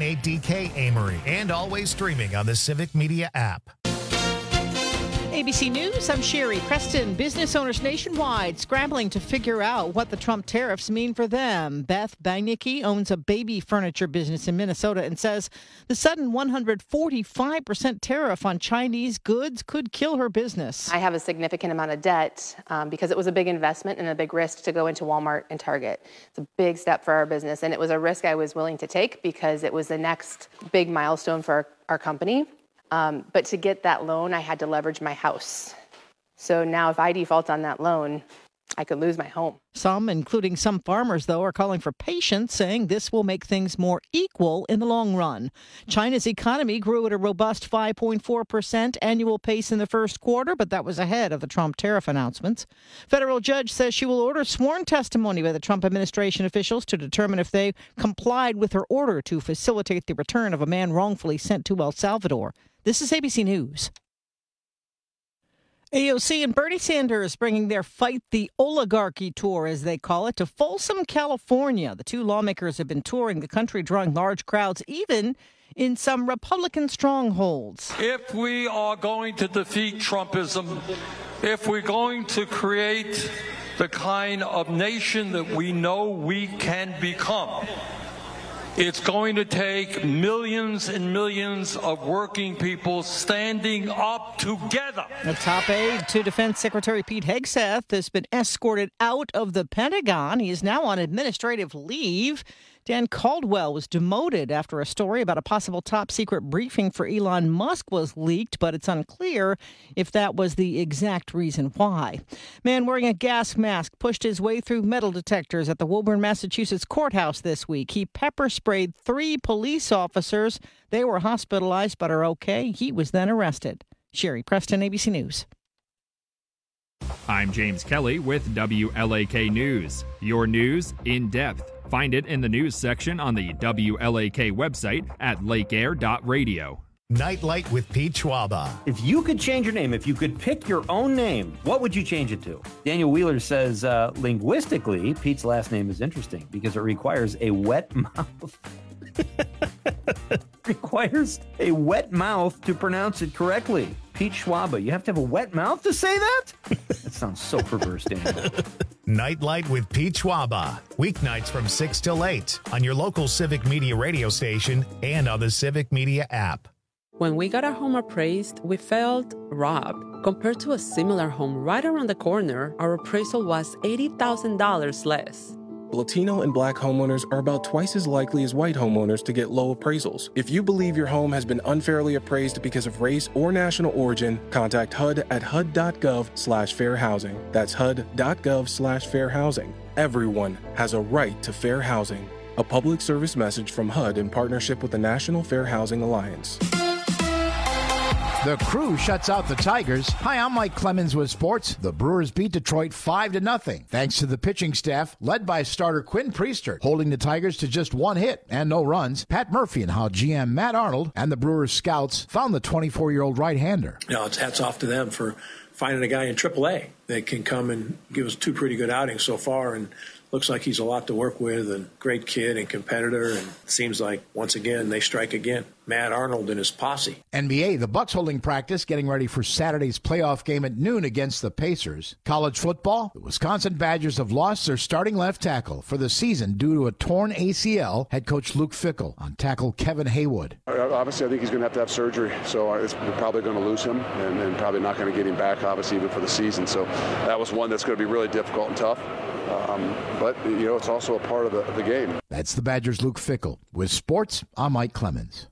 98DK Amory, and always streaming on the Civic Media app. ABC News, I'm Sherry Preston. Business owners nationwide scrambling to figure out what the Trump tariffs mean for them. Beth Bajnicki owns a baby furniture business in Minnesota and says the sudden 145% tariff on Chinese goods could kill her business. I have a significant amount of debt because it was a big investment and a big risk to go into Walmart and Target. It's a big step for our business, and it was a risk I was willing to take because it was the next big milestone for our company. But to get that loan, I had to leverage my house. So now if I default on that loan, I could lose my home. Some, including some farmers, though, are calling for patience, saying this will make things more equal in the long run. China's economy grew at a robust 5.4% annual pace in the first quarter, but that was ahead of the Trump tariff announcements. Federal judge says she will order sworn testimony by the Trump administration officials to determine if they complied with her order to facilitate the return of a man wrongfully sent to El Salvador. This is ABC News. AOC and Bernie Sanders bringing their Fight the Oligarchy tour, as they call it, to Folsom, California. The two lawmakers have been touring the country, drawing large crowds, even in some Republican strongholds. If we are going to defeat Trumpism, if we're going to create the kind of nation that we know we can become, it's going to take millions and millions of working people standing up together. The top aide to Defense Secretary Pete Hegseth has been escorted out of the Pentagon. He is now on administrative leave. Dan Caldwell was demoted after a story about a possible top-secret briefing for Elon Musk was leaked, but it's unclear if that was the exact reason why. Man wearing a gas mask pushed his way through metal detectors at the Woburn, Massachusetts courthouse this week. He pepper-sprayed 3 police officers. They were hospitalized but are okay. He was then arrested. Sherry Preston, ABC News. I'm James Kelly with WLAK News. Your news in depth. Find it in the news section on the WLAK website at lakeair.radio. Nightlight with Pete Schwaba. If you could change your name, if you could pick your own name, what would you change it to? Daniel Wheeler says, linguistically, Pete's last name is interesting because it requires a wet mouth. Requires a wet mouth to pronounce it correctly. Pete Schwaba, you have to have a wet mouth to say that? That sounds so perverse, Daniel. Nightlight with Pete Schwaba. Weeknights from 6 till 8 on your local Civic Media radio station and on the Civic Media app. When we got our home appraised, we felt robbed. Compared to a similar home right around the corner, our appraisal was $80,000 less. Latino and Black homeowners are about twice as likely as white homeowners to get low appraisals. If you believe your home has been unfairly appraised because of race or national origin, contact HUD at HUD.gov/fair housing. That's HUD.gov/fair housing. Everyone has a right to fair housing. A public service message from HUD in partnership with the National Fair Housing Alliance. The Crew shuts out the Tigers. Hi, I'm Mike Clemens with sports. The Brewers beat Detroit 5-0, thanks to the pitching staff, led by starter Quinn Priester, holding the Tigers to just 1 hit and no runs. Pat Murphy and how GM Matt Arnold and the Brewers scouts found the 24-year-old right-hander. It's hats off to them for finding a guy in AAA that can come and give us 2 pretty good outings so far, and looks like he's a lot to work with, and great kid and competitor, and seems like, once again, they strike again. Matt Arnold and his posse. NBA, the Bucks holding practice, getting ready for Saturday's playoff game at noon against the Pacers. College football, the Wisconsin Badgers have lost their starting left tackle for the season due to a torn ACL. Head coach Luke Fickell on tackle Kevin Haywood. Obviously, I think he's going to have surgery, so we're probably going to lose him and probably not going to get him back, obviously, even for the season. So that was one that's going to be really difficult and tough. But, it's also a part of the game. That's the Badgers' Luke Fickell. With sports, I'm Mike Clemens.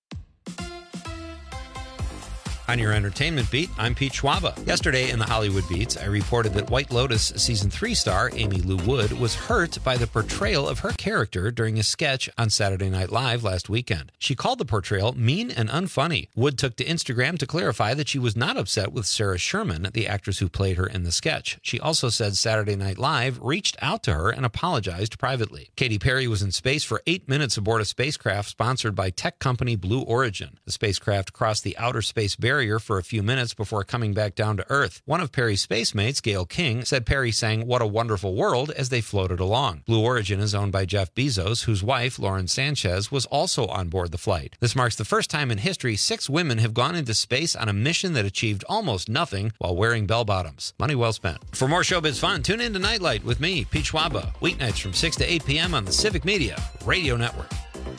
On your entertainment beat, I'm Pete Schwaba. Yesterday in the Hollywood Beats, I reported that White Lotus Season 3 star Amy Lou Wood was hurt by the portrayal of her character during a sketch on Saturday Night Live last weekend. She called the portrayal mean and unfunny. Wood took to Instagram to clarify that she was not upset with Sarah Sherman, the actress who played her in the sketch. She also said Saturday Night Live reached out to her and apologized privately. Katy Perry was in space for 8 minutes aboard a spacecraft sponsored by tech company Blue Origin. The spacecraft crossed the outer space barrier carrier for a few minutes before coming back down to Earth. One of Perry's space mates, Gail King, said Perry sang "What a Wonderful World" as they floated along. Blue Origin is owned by Jeff Bezos, whose wife, Lauren Sanchez, was also on board the flight. This marks the first time in history 6 women have gone into space on a mission that achieved almost nothing while wearing bell-bottoms. Money well spent. For more showbiz fun, tune in to Nightlight with me, Pete Schwaba, weeknights from 6 to 8 p.m. on the Civic Media Radio Network.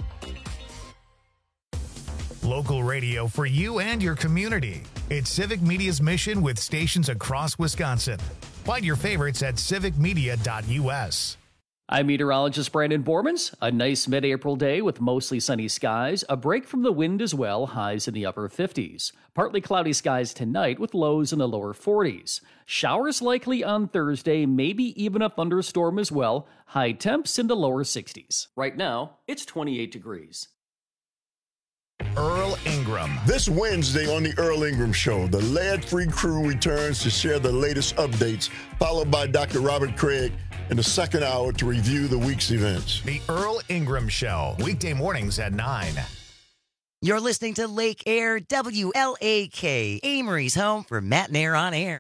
Local radio for you and your community. It's Civic Media's mission with stations across Wisconsin. Find your favorites at civicmedia.us. I'm meteorologist Brandon Bormans. A nice mid-April day with mostly sunny skies, a break from the wind as well, highs in the upper 50s. Partly cloudy skies tonight with lows in the lower 40s. Showers likely on Thursday, maybe even a thunderstorm as well. High temps in the lower 60s. Right now, it's 28 degrees. Earl Ingram. This Wednesday on the Earl Ingram Show, the lead-free crew returns to share the latest updates, followed by Dr. Robert Craig in the second hour to review the week's events. The Earl Ingram Show, weekday mornings at 9. You're listening to Lake Air WLAK, Amory's home for Matt and Air on Air.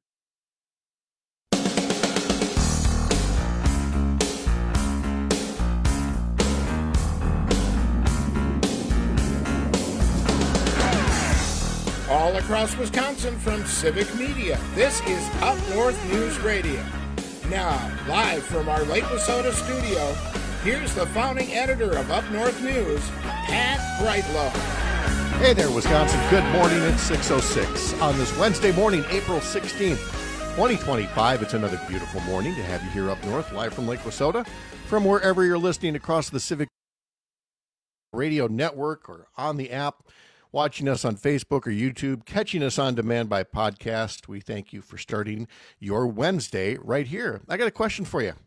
All across Wisconsin from Civic Media, this is Up North News Radio. Now, live from our Lake Wissota studio, here's the founding editor of Up North News, Pat Brightlow. Hey there, Wisconsin. Good morning. It's 6:06 on this Wednesday morning, April 16th, 2025. It's another beautiful morning to have you here up north, live from Lake Wissota, from wherever you're listening across the Civic Radio Network or on the app, watching us on Facebook or YouTube, catching us on demand by podcast. We thank you for starting your Wednesday right here. I got a question for you.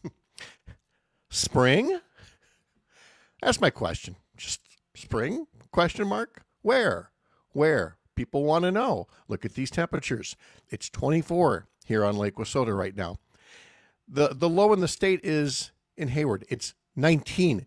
Spring? That's my question. Just spring? Question mark? Where? Where? People want to know. Look at these temperatures. It's 24 here on Lake Wissota right now. The low in the state is in Hayward. It's 19.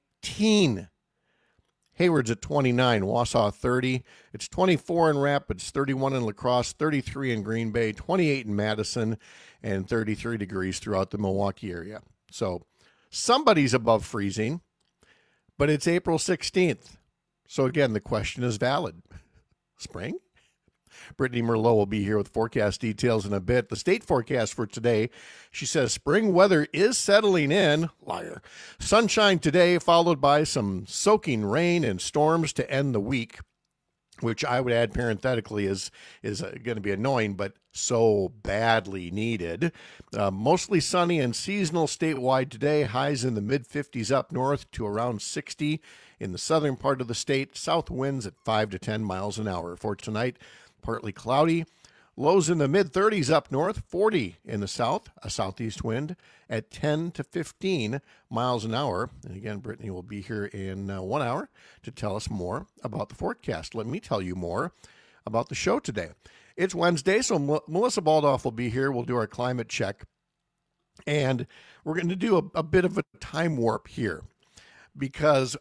Hayward's at 29, Wausau 30. It's 24 in Rapids, 31 in La Crosse, 33 in Green Bay, 28 in Madison, and 33 degrees throughout the Milwaukee area. So somebody's above freezing, but it's April 16th. So again, the question is valid. Spring? Brittany Merlot will be here with forecast details in a bit. The state forecast for today, she says spring weather is settling in. Liar. Sunshine today, followed by some soaking rain and storms to end the week, which I would add parenthetically is going to be annoying, but so badly needed. Mostly sunny and seasonal statewide today. Highs in the mid-50s up north to around 60 in the southern part of the state. South winds at 5 to 10 miles an hour. For tonight, partly cloudy. Lows in the mid-30s up north, 40 in the south, a southeast wind at 10 to 15 miles an hour. And again, Brittany will be here in 1 hour to tell us more about the forecast. Let me tell you more about the show today. It's Wednesday, so Melissa Baldoff will be here. We'll do our climate check. And we're going to do a bit of a time warp here because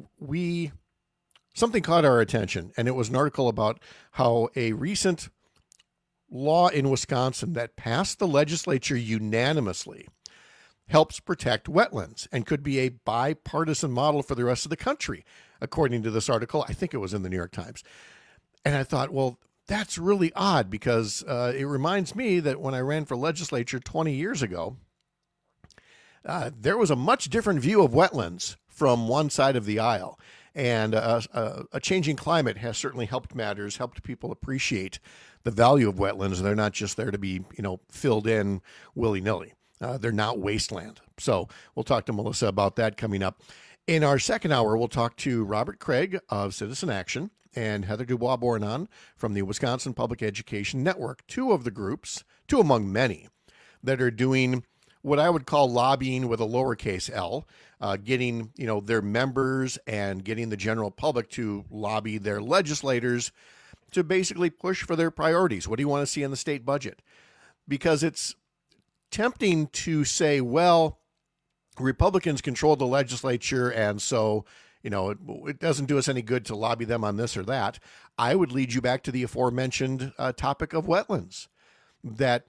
something caught our attention, and it was an article about how a recent law in Wisconsin that passed the legislature unanimously helps protect wetlands and could be a bipartisan model for the rest of the country, according to this article. I think it was in the New York Times. And I thought, well, that's really odd because it reminds me that when I ran for legislature 20 years ago, there was a much different view of wetlands from one side of the aisle. And a changing climate has certainly helped matters, helped people appreciate the value of wetlands. They're not just there to be, filled in willy-nilly. They're not wasteland. So we'll talk to Melissa about that coming up. In our second hour, we'll talk to Robert Craig of Citizen Action and Heather Dubois-Bornon from the Wisconsin Public Education Network, two among many, that are doing what I would call lobbying with a lowercase L, getting, their members and getting the general public to lobby their legislators to basically push for their priorities. What do you want to see in the state budget? Because it's tempting to say, well, Republicans control the legislature, and so, it doesn't do us any good to lobby them on this or that. I would lead you back to the aforementioned topic of wetlands, that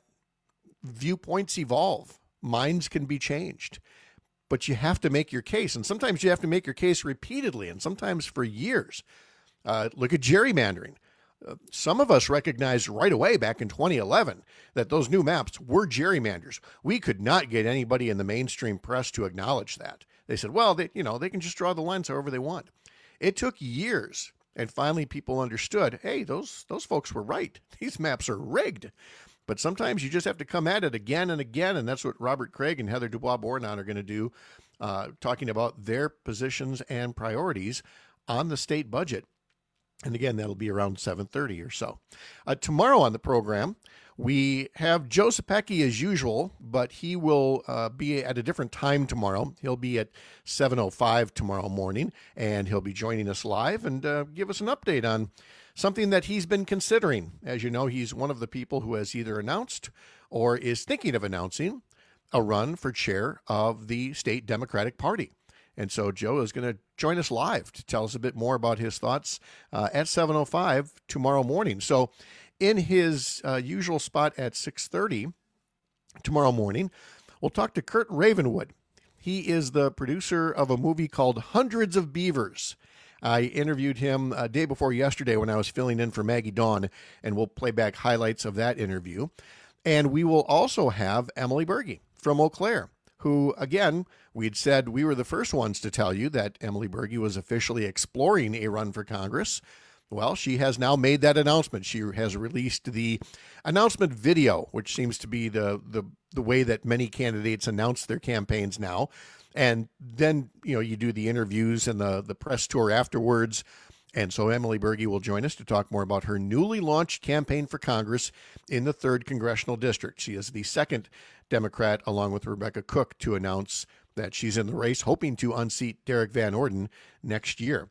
viewpoints evolve, minds can be changed, but you have to make your case. And sometimes you have to make your case repeatedly, and sometimes for years. Look at gerrymandering. Some of us recognized right away back in 2011 that those new maps were gerrymanders. We could not get anybody in the mainstream press to acknowledge that. They said, well, they can just draw the lines however they want. It took years, and finally people understood, hey, those folks were right. These maps are rigged. But sometimes you just have to come at it again and again, and that's what Robert Craig and Heather Dubois-Bournon are going to do, talking about their positions and priorities on the state budget. And again, that'll be around 7:30 or so. Tomorrow on the program, we have Joe Zepecki as usual, but he will be at a different time tomorrow. He'll be at 7:05 tomorrow morning, and he'll be joining us live and give us an update on something that he's been considering. As you know, he's one of the people who has either announced or is thinking of announcing a run for chair of the state Democratic Party. And so Joe is going to join us live to tell us a bit more about his thoughts at 7:05 tomorrow morning. So in his usual spot at 6:30 tomorrow morning, we'll talk to Kurt Ravenwood. He is the producer of a movie called Hundreds of Beavers. I interviewed him day before yesterday when I was filling in for Maggie Dawn, and we'll play back highlights of that interview. And we will also have Emily Berge from Eau Claire, who, again, we'd said we were the first ones to tell you that Emily Berge was officially exploring a run for Congress. Well, she has now made that announcement. She has released the announcement video, which seems to be the way that many candidates announce their campaigns now. And then, you do the interviews and the press tour afterwards. And so Emily Berge will join us to talk more about her newly launched campaign for Congress in the 3rd Congressional District. She is the second Democrat, along with Rebecca Cook, to announce that she's in the race, hoping to unseat Derek Van Orden next year.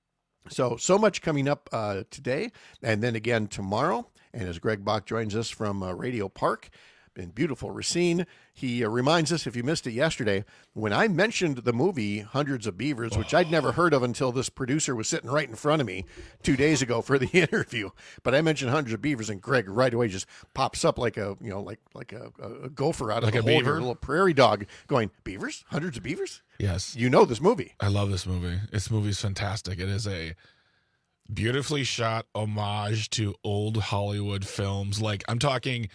So much coming up today, and then again tomorrow. And as Greg Bach joins us from Radio Park in beautiful Racine, he reminds us, if you missed it yesterday, when I mentioned the movie Hundreds of Beavers, which I'd never heard of until this producer was sitting right in front of me 2 days ago for the interview. But I mentioned Hundreds of Beavers, and Greg right away just pops up like a gopher out of a beaver, a little prairie dog, going, beavers? Hundreds of beavers? Yes. You know this movie. I love this movie. This movie's fantastic. It is a beautifully shot homage to old Hollywood films. Like, I'm talking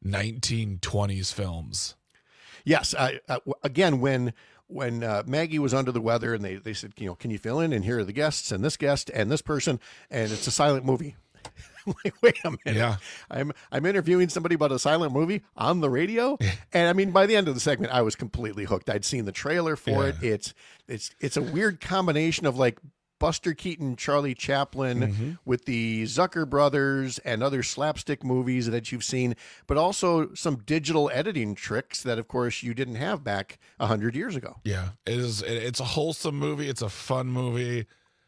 1920s films. Yes. Again, when Maggie was under the weather and they said, can you fill in? And here are the guests and this person, and it's a silent movie. Like, wait a minute. Yeah. I'm interviewing somebody about a silent movie on the radio. And I mean, by the end of the segment, I was completely hooked. I'd seen the trailer for it. It's a weird combination of like Buster Keaton, Charlie Chaplin with the Zucker brothers and other slapstick movies that you've seen, but also some digital editing tricks that, of course, you didn't have back 100 years ago. Yeah, it's a wholesome movie. It's a fun movie.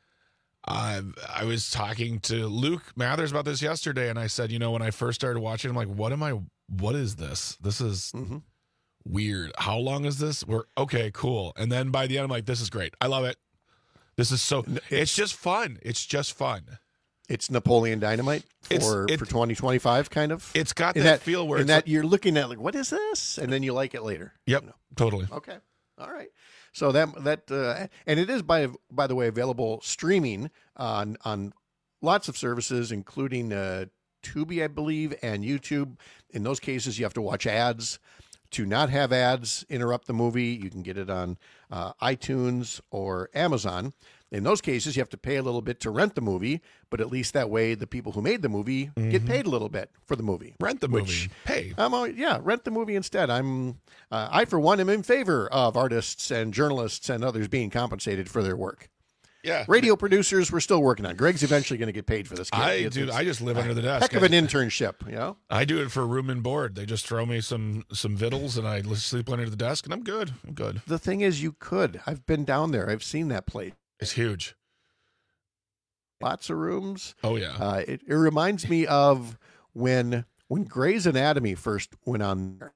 I was talking to Luke Mathers about this yesterday, and I said, when I first started watching, I'm like, what is this? This is weird. How long is this? Okay, cool. And then by the end, I'm like, this is great. I love it. This is it's just fun. It's just fun. It's Napoleon Dynamite for 2025, kind of. It's got that feel where you're looking at like, what is this? And then you like it later. Yep, totally. Okay, all right. So that and it is by the way available streaming on lots of services, including Tubi, I believe, and YouTube. In those cases, you have to watch ads. To not have ads interrupt the movie, you can get it on iTunes or Amazon. In those cases, you have to pay a little bit to rent the movie, but at least that way the people who made the movie get paid a little bit for the movie. Rent the movie. Pay. Rent the movie instead. I, for one, am in favor of artists and journalists and others being compensated for their work. Yeah. Radio producers, we're still working on. Greg's eventually going to get paid for this. I just live under the desk. Heck of an internship, I do it for room and board. They just throw me some vittles, and I sleep under the desk, and I'm good. The thing is, you could. I've been down there. I've seen that place. It's huge. Lots of rooms. Oh, yeah. It reminds me of when Grey's Anatomy first went on there.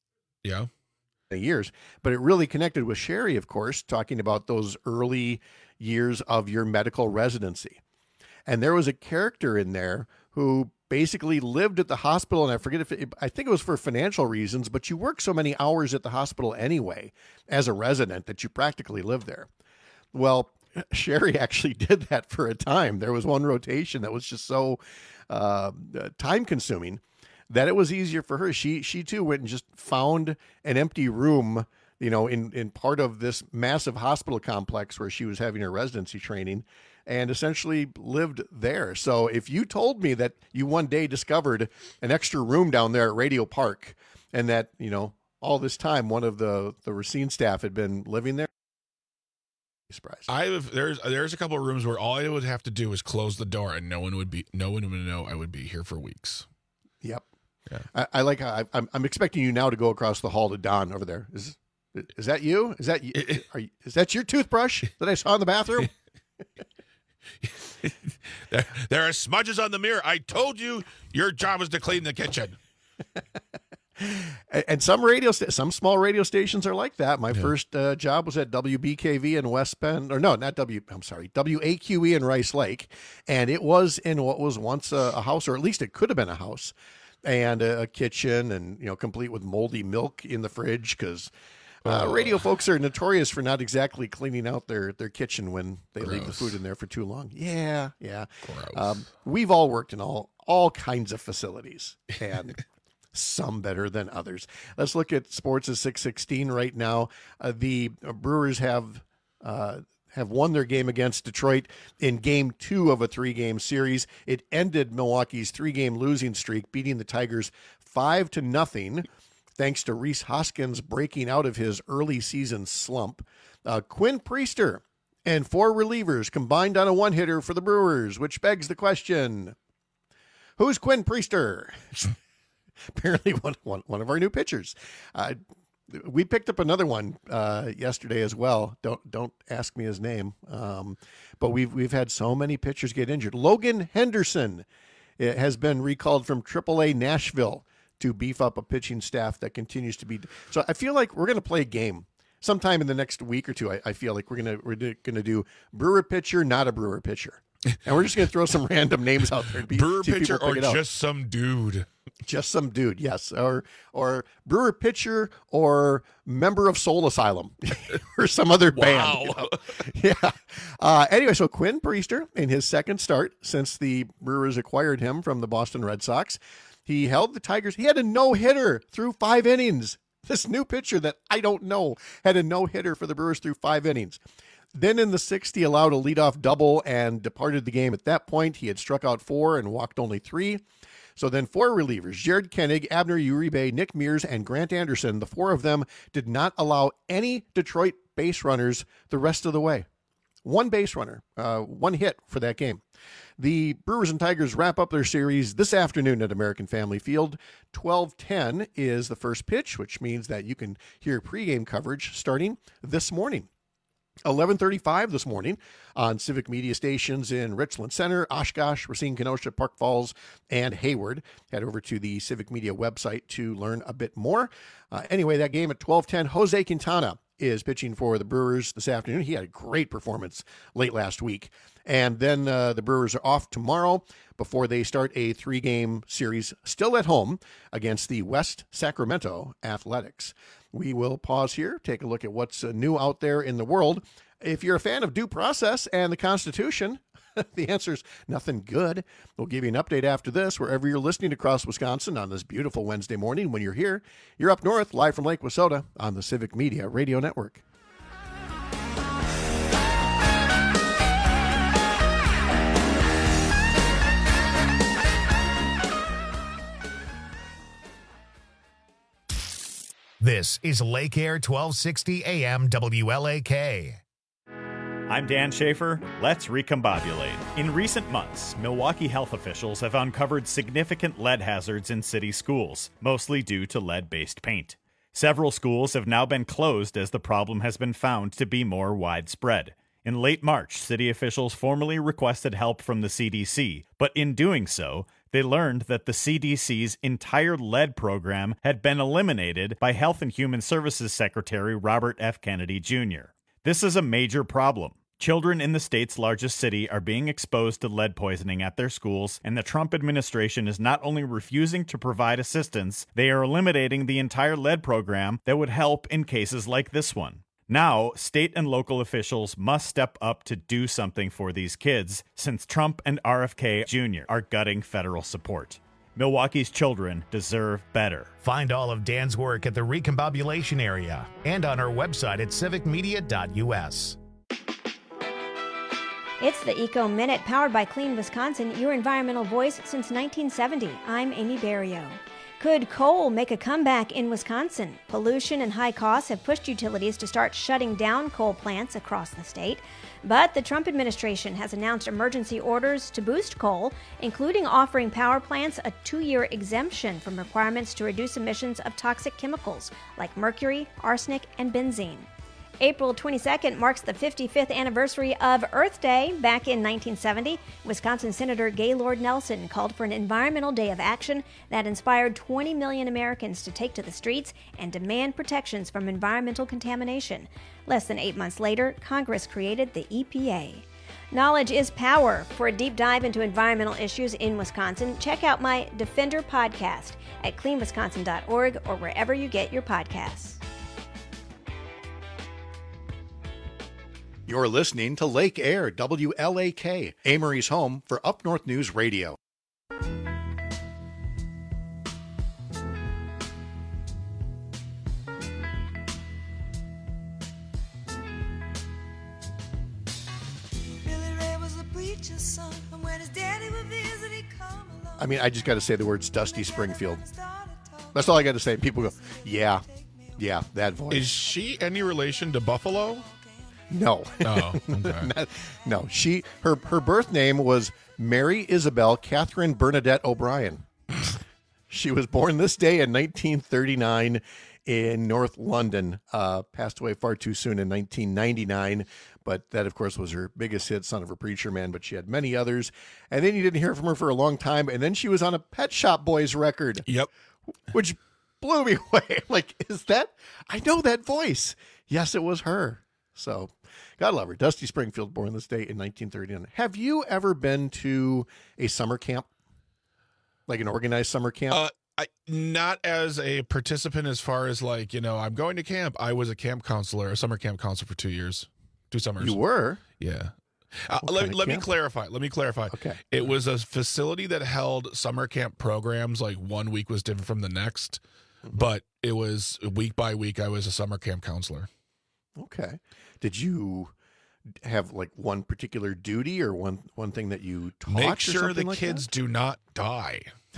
Yeah. Years, but it really connected with Sherry, of course, talking about those early years of your medical residency. And there was a character in there who basically lived at the hospital, and I think it was for financial reasons, but you work so many hours at the hospital anyway as a resident that you practically live there. Well, Sherry actually did that for a time. There was one rotation that was just so time consuming that it was easier for her. She too went and just found an empty room, in part of this massive hospital complex where she was having her residency training, and essentially lived there. So if you told me that you one day discovered an extra room down there at Radio Park, and that, all this time one of the Racine staff had been living there, surprised. There's a couple of rooms where all I would have to do is close the door and no one would know I would be here for weeks. Yep. Yeah. I like how I'm expecting you now to go across the hall to Don over there. Is that you? Is that your toothbrush that I saw in the bathroom? There are smudges on the mirror. I told you your job is to clean the kitchen. And some small radio stations are like that. My first job was at WBKV in West Bend, WAQE in Rice Lake, and it was in what was once a house, or at least it could have been a house, and a kitchen, and complete with moldy milk in the fridge, because radio folks are notorious for not exactly cleaning out their kitchen when they leave the food in there for too long. Yeah. We've all worked in all kinds of facilities, and some better than others. Let's look at sports at 6:16 right now. The Brewers have won their game against Detroit in Game 2 of a 3-game series. It ended Milwaukee's 3-game losing streak, beating the Tigers 5-0. Thanks to Rhys Hoskins breaking out of his early season slump. Quinn Priester and 4 relievers combined on a one-hitter for the Brewers, which begs the question, who's Quinn Priester? Apparently one of our new pitchers. We picked up another one yesterday as well. Don't ask me his name. But we've had so many pitchers get injured. Logan Henderson has been recalled from AAA Nashville to beef up a pitching staff that continues to be. So I feel like we're going to play a game sometime in the next week or two. I feel like we're gonna do Brewer pitcher, not a Brewer pitcher, and we're just going to throw some random names out there. Brewer pitcher or just some dude. Just some dude, yes, or Brewer pitcher or member of Soul Asylum or some other band. Wow. Yeah. Anyway, so Quinn Priester in his second start since the Brewers acquired him from the Boston Red Sox. He held the Tigers. He had a no-hitter through 5 innings. This new pitcher that I don't know had a no-hitter for the Brewers through 5 innings. Then in the 6th, he allowed a leadoff double and departed the game. At that point, he had struck out 4 and walked only 3. So then 4 relievers, Jared Koenig, Abner Uribe, Nick Mears, and Grant Anderson, the 4 of them did not allow any Detroit base runners the rest of the way. 1 base runner, 1 hit for that game. The Brewers and Tigers wrap up their series this afternoon at American Family Field. 12:10 is the first pitch, which means that you can hear pregame coverage starting this morning. 11:35 this morning on Civic Media stations in Richland Center, Oshkosh, Racine, Kenosha, Park Falls, and Hayward. Head over to the Civic Media website to learn a bit more. Anyway, that game at 12:10, Jose Quintana is pitching for the Brewers this afternoon. He had a great performance late last week. And then the Brewers are off tomorrow before they start a 3-game series still at home against the West Sacramento Athletics. We will pause here, take a look at what's new out there in the world. If you're a fan of due process and the Constitution, the answer is nothing good. We'll give you an update after this, wherever you're listening across Wisconsin on this beautiful Wednesday morning. When you're here, you're up north, live from Lake Wissota on the Civic Media Radio Network. This is Lake Air 1260 AM WLAK. I'm Dan Schaefer. Let's recombobulate. In recent months, Milwaukee health officials have uncovered significant lead hazards in city schools, mostly due to lead-based paint. Several schools have now been closed as the problem has been found to be more widespread. In late March, city officials formally requested help from the CDC, but in doing so, they learned that the CDC's entire lead program had been eliminated by Health and Human Services Secretary Robert F. Kennedy Jr. This is a major problem. Children in the state's largest city are being exposed to lead poisoning at their schools, and the Trump administration is not only refusing to provide assistance, they are eliminating the entire lead program that would help in cases like this one. Now, state and local officials must step up to do something for these kids, since Trump and RFK Jr. are gutting federal support. Milwaukee's children deserve better. Find all of Dan's work at the Recombobulation area and on our website at civicmedia.us. It's the Eco Minute, powered by Clean Wisconsin, your environmental voice since 1970. I'm Amy Barrio. Could coal make a comeback in Wisconsin? Pollution and high costs have pushed utilities to start shutting down coal plants across the state. But the Trump administration has announced emergency orders to boost coal, including offering power plants a 2-year exemption from requirements to reduce emissions of toxic chemicals like mercury, arsenic, and benzene. April 22nd marks the 55th anniversary of Earth Day. Back in 1970, Wisconsin Senator Gaylord Nelson called for an environmental day of action that inspired 20 million Americans to take to the streets and demand protections from environmental contamination. Less than 8 months later, Congress created the EPA. Knowledge is power. For a deep dive into environmental issues in Wisconsin, check out my Defender podcast at cleanwisconsin.org or wherever you get your podcasts. You're listening to Lake Air, WLAK, Amory's home for Up North News Radio. I mean, I just got to say the words Dusty Springfield. That's all I got to say. People go, yeah, that voice. Is she any relation to Buffalo? No. Oh, okay. No. Her birth name was Mary Isabel Catherine Bernadette O'Brien. She was born this day in 1939 in North London. Passed away far too soon in 1999. But that, of course, was her biggest hit, Son of a Preacher Man. But she had many others. And then you didn't hear from her for a long time. And then she was on a Pet Shop Boys record. Yep. Which blew me away. Like, is that? I know that voice. Yes, it was her. So, God love her. Dusty Springfield, born this day in 1939. Have you ever been to a summer camp? Like an organized summer camp? Not as a participant as far as like, I'm going to camp. I was a summer camp counselor for 2 years. 2 summers. You were? Yeah. Let me clarify. Okay. It was a facility that held summer camp programs. Like 1 week was different from the next, but it was week by week. I was a summer camp counselor. Okay. Did you have like one particular duty or one thing that you taught? Make sure the like kids do not die.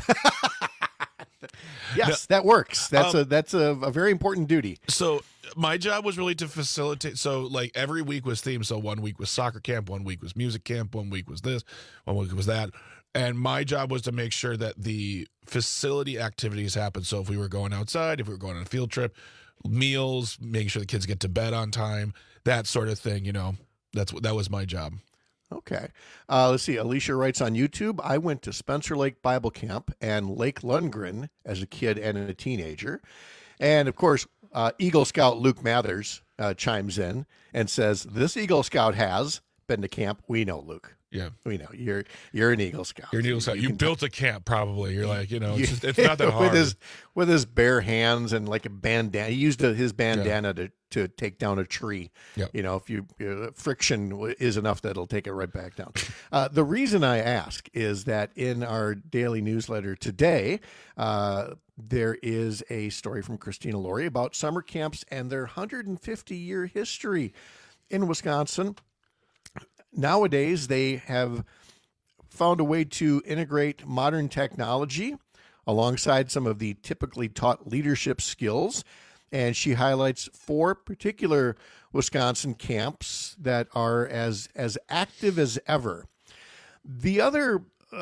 Yes, that works. That's a very important duty. So my job was really to facilitate. So like every week was themed. So 1 week was soccer camp, 1 week was music camp, 1 week was this, 1 week was that. And my job was to make sure that the facility activities happened. So if we were going outside, if we were going on a field trip, meals, making sure the kids get to bed on time, that sort of thing, that was my job. Okay. Let's see. Alicia writes on YouTube, I went to Spencer Lake Bible Camp and Lake Lundgren as a kid and a teenager. And of course, Eagle Scout Luke Mathers chimes in and says, this Eagle Scout has been to camp. We know, Luke. Yeah. We know. You're an Eagle Scout. You're an Eagle Scout. You built a camp, probably. You're like, it's not that hard. With his bare hands and like a bandana. He used his bandana to take down a tree. Yep. If friction is enough, that'll take it right back down. The reason I ask is that in our daily newsletter today, there is a story from Christina Laurie about summer camps and their 150-year history in Wisconsin. Nowadays, they have found a way to integrate modern technology alongside some of the typically taught leadership skills. And she highlights 4 particular Wisconsin camps that are as active as ever. The other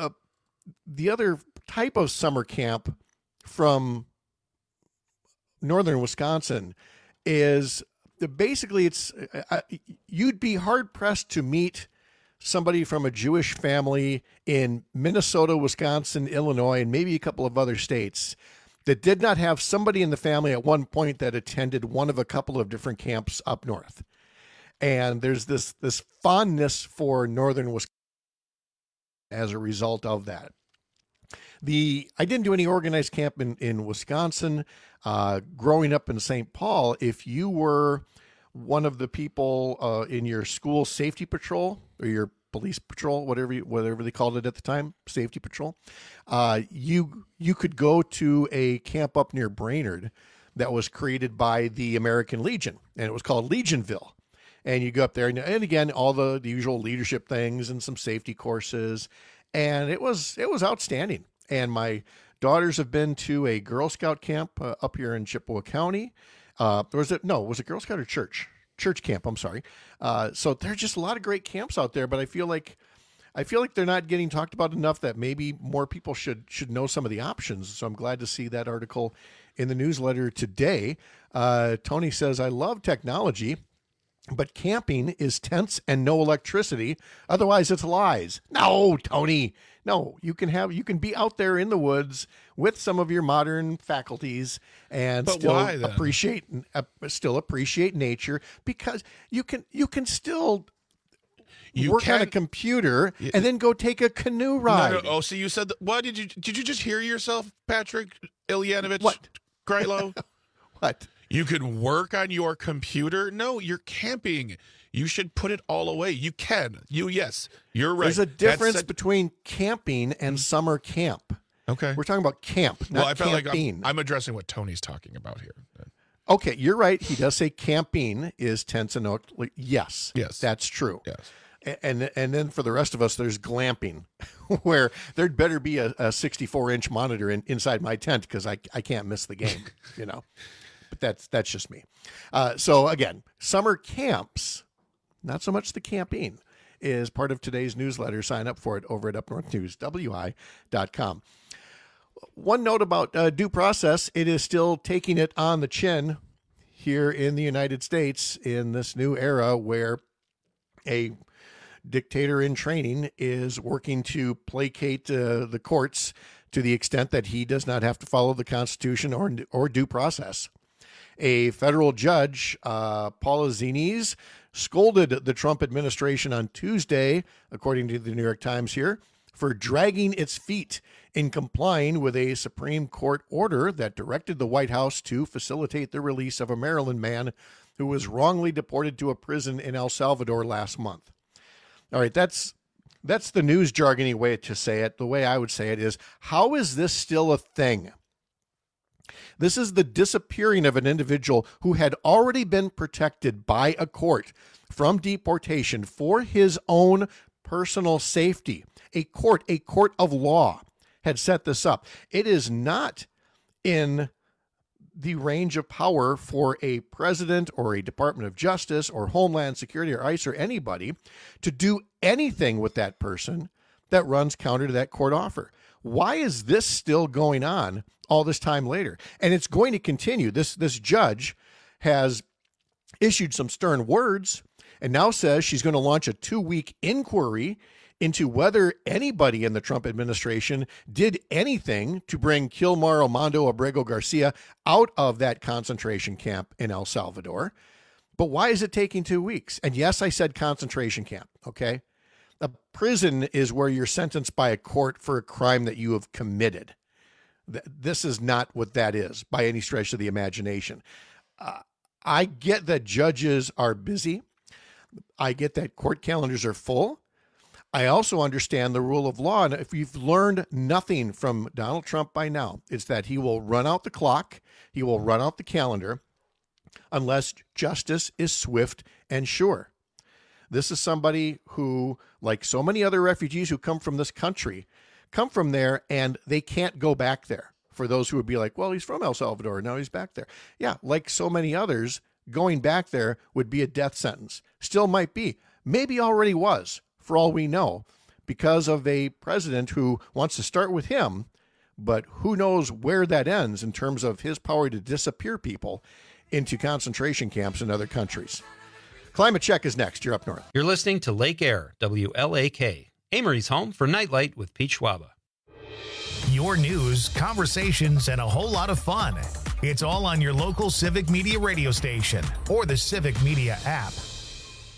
type of summer camp from northern Wisconsin is basically you'd be hard pressed to meet somebody from a Jewish family in Minnesota, Wisconsin, Illinois, and maybe a couple of other states that did not have somebody in the family at one point that attended one of a couple of different camps up north. And there's this fondness for northern Wisconsin as a result of that. I didn't do any organized camp in Wisconsin. Growing up in St. Paul, if you were one of the people in your school safety patrol or your police patrol, whatever they called it at the time, safety patrol, you could go to a camp up near Brainerd that was created by the American Legion, and it was called Legionville. And you go up there, and again, all the usual leadership things and some safety courses, and it was outstanding. And my daughters have been to a Girl Scout camp up here in Chippewa County. Was it Girl Scout or church camp? I'm sorry. So there's just a lot of great camps out there, but I feel like they're not getting talked about enough, that maybe more people should know some of the options. So I'm glad to see that article in the newsletter today. Tony says, I love technology, but camping is tents and no electricity. Otherwise, it's lies. No, Tony. No, you can be out there in the woods with some of your modern faculties and still appreciate nature, because you can still work on a computer and then go take a canoe ride. No. Oh, so you said that, what did you just hear yourself, Patrick Ilyanovich? What? Krylo? What? You could work on your computer? No, you're camping. You should put it all away. You can. Yes, you're right. There's a difference between camping and summer camp. Okay. We're talking about camp, not I felt camping. like I'm addressing what Tony's talking about here. Okay, you're right. He does say camping is tents and yes, that's true. Yes. And then for the rest of us, there's glamping, where there'd better be a 64-inch monitor inside my tent, because I can't miss the game, But that's just me. So again, summer camps, not so much the camping, is part of today's newsletter. Sign up for it over at upnorthnewswi.com. One note about due process: it is still taking it on the chin here in the United States in this new era, where a dictator in training is working to placate the courts to the extent that he does not have to follow the Constitution or due process. A federal judge, Paula Zines, scolded the Trump administration on Tuesday, according to the New York Times here, for dragging its feet in complying with a Supreme Court order that directed the White House to facilitate the release of a Maryland man who was wrongly deported to a prison in El Salvador last month. All right, that's the news jargony way to say it. The way I would say it is, how is this still a thing? This is the disappearing of an individual who had already been protected by a court from deportation for his own personal safety. A court of law had set this up. It is not in the range of power for a president or a Department of Justice or Homeland Security or ICE or anybody to do anything with that person that runs counter to that court offer. Why is this still going on all this time later? And it's going to continue. This judge has issued some stern words and now says she's going to launch a 2-week inquiry into whether anybody in the Trump administration did anything to bring Kilmar Armando Abrego Garcia out of that concentration camp in El Salvador. But why is it taking 2 weeks? And yes, I said concentration camp, okay? A prison is where you're sentenced by a court for a crime that you have committed. This is not what that is by any stretch of the imagination. I get that judges are busy. I get that court calendars are full. I also understand the rule of law. And if you've learned nothing from Donald Trump by now, it's that he will run out the clock. He will run out the calendar unless justice is swift and sure. This is somebody who, like so many other refugees who come from this country, come from there and they can't go back there. For those who would be like, well, he's from El Salvador, now he's back there. Yeah, like so many others, going back there would be a death sentence. Still might be. Maybe already was, for all we know, because of a president who wants to start with him, but who knows where that ends in terms of his power to disappear people into concentration camps in other countries. Climate Check is next. You're up north. You're listening to Lake Air, WLAK, Amory's home for Nightlight with Pete Schwaba. Your news, conversations, and a whole lot of fun. It's all on your local Civic Media radio station or the Civic Media app.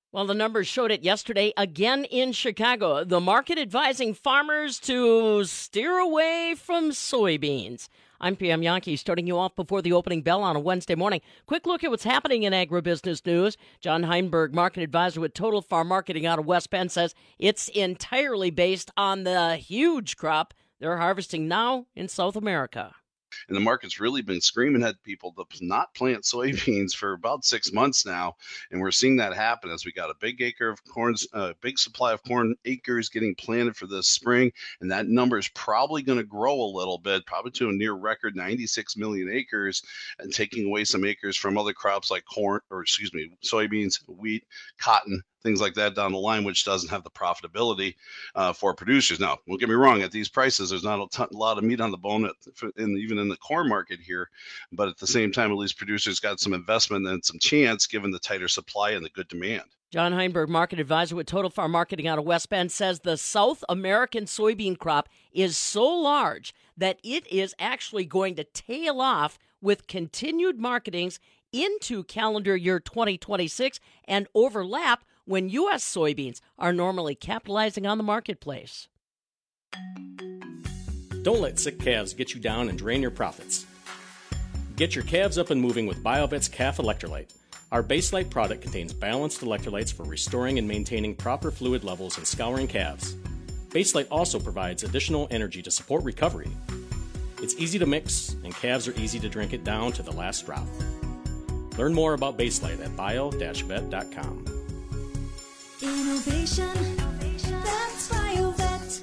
Well, the numbers showed it yesterday again in Chicago. The market advising farmers to steer away from soybeans. I'm Pam Yankee, starting you off before the opening bell on a Wednesday morning. Quick look at what's happening in agribusiness news. John Heinberg, market advisor with Total Farm Marketing out of West Bend, says it's entirely based on the huge crop they're harvesting now in South America. And the market's really been screaming at people to not plant soybeans for about 6 months now. And we're seeing that happen as we got a big acre of corn, big supply of corn acres getting planted for this spring. And that number is probably going to grow a little bit, probably to a near record 96 million acres, and taking away some acres from other crops like soybeans, wheat, cotton, things like that down the line, which doesn't have the profitability for producers. Now, don't get me wrong, at these prices, there's not a lot of meat on the bone, even in the corn market here. But at the same time, at least producers got some investment and some chance given the tighter supply and the good demand. John Heinberg, market advisor with Total Farm Marketing out of West Bend, says the South American soybean crop is so large that it is actually going to tail off with continued marketings into calendar year 2026 and overlap when U.S. soybeans are normally capitalizing on the marketplace. Don't let sick calves get you down and drain your profits. Get your calves up and moving with BioVet's Calf Electrolyte. Our Baselite product contains balanced electrolytes for restoring and maintaining proper fluid levels in scouring calves. Baselite also provides additional energy to support recovery. It's easy to mix, and calves are easy to drink it down to the last drop. Learn more about Baselite at bio-vet.com. Innovation, that's BioVet.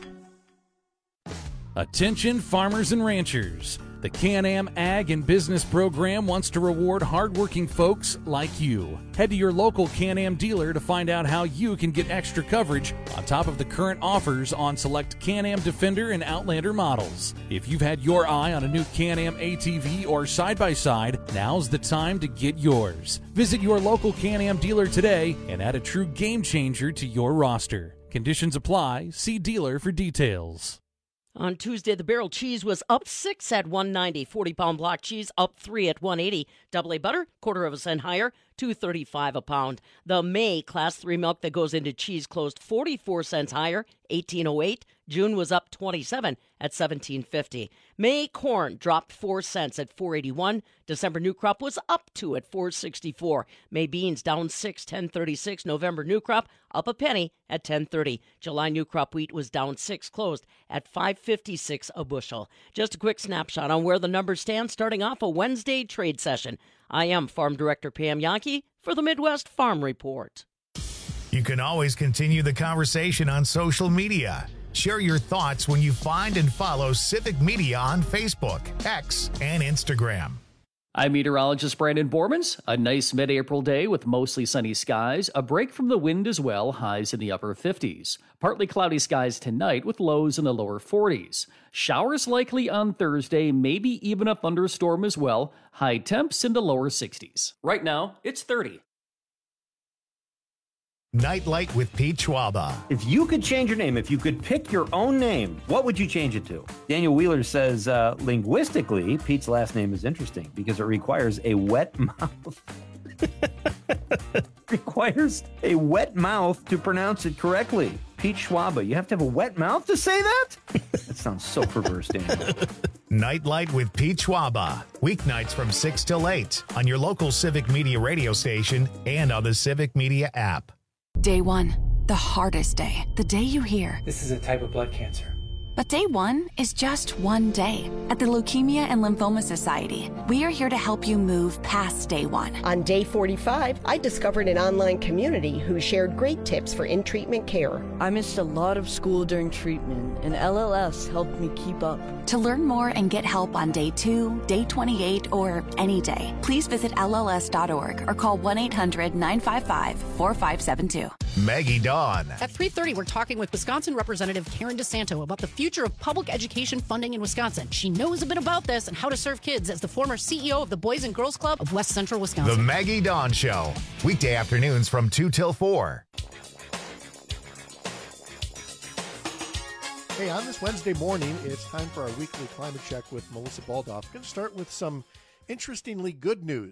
Attention farmers and ranchers. The Can-Am Ag and Business Program wants to reward hardworking folks like you. Head to your local Can-Am dealer to find out how you can get extra coverage on top of the current offers on select Can-Am Defender and Outlander models. If you've had your eye on a new Can-Am ATV or side-by-side, now's the time to get yours. Visit your local Can-Am dealer today and add a true game changer to your roster. Conditions apply. See dealer for details. On Tuesday, the barrel cheese was up 6 at $1.90. 40-pound block cheese up 3 at $1.80. Double A butter, 1/4 cent higher, $2.35 a pound. The May Class 3 milk that goes into cheese closed 44 cents higher, $18.08. June was up 27 at $17.50. May corn dropped 4 cents at $4.81. December new crop was up 2 at $4.64. May beans down 6, $10.36. November new crop up a penny at $10.30. July new crop wheat was down 6, closed at $5.56 a bushel. Just a quick snapshot on where the numbers stand starting off a Wednesday trade session. I am Farm Director Pam Yankee for the Midwest Farm Report. You can always continue the conversation on social media. Share your thoughts when you find and follow Civic Media on Facebook, X, and Instagram. I'm meteorologist Brandon Bormans. A nice mid-April day with mostly sunny skies, a break from the wind as well, highs in the upper 50s. Partly cloudy skies tonight with lows in the lower 40s. Showers likely on Thursday, maybe even a thunderstorm as well, high temps in the lower 60s. Right now, it's 30. Nightlight with Pete Schwaba. If you could change your name, if you could pick your own name, what would you change it to? Daniel Wheeler says, linguistically, Pete's last name is interesting because it requires a wet mouth. Requires a wet mouth to pronounce it correctly. Pete Schwaba, you have to have a wet mouth to say that? That sounds so perverse, Daniel. Nightlight with Pete Schwaba. Weeknights from 6 till 8 on your local Civic Media radio station and on the Civic Media app. Day 1, the hardest day. The day you hear, this is a type of blood cancer. But day 1 is just one day. At the Leukemia and Lymphoma Society, we are here to help you move past day 1. On day 45, I discovered an online community who shared great tips for in-treatment care. I missed a lot of school during treatment, and LLS helped me keep up. To learn more and get help on day 2, day 28, or any day, please visit LLS.org or call 1-800-955-4572. Maggie Dawn. At 3:30, we're talking with Wisconsin Representative Karen DeSanto about the future of public education funding in Wisconsin. She knows a bit about this and how to serve kids as the former CEO of the Boys and Girls Club of West Central Wisconsin. The Maggie Dawn Show. Weekday afternoons from 2 till 4. Hey, on this Wednesday morning, it's time for our weekly climate check with Melissa Baldoff. We're going to start with some interestingly good news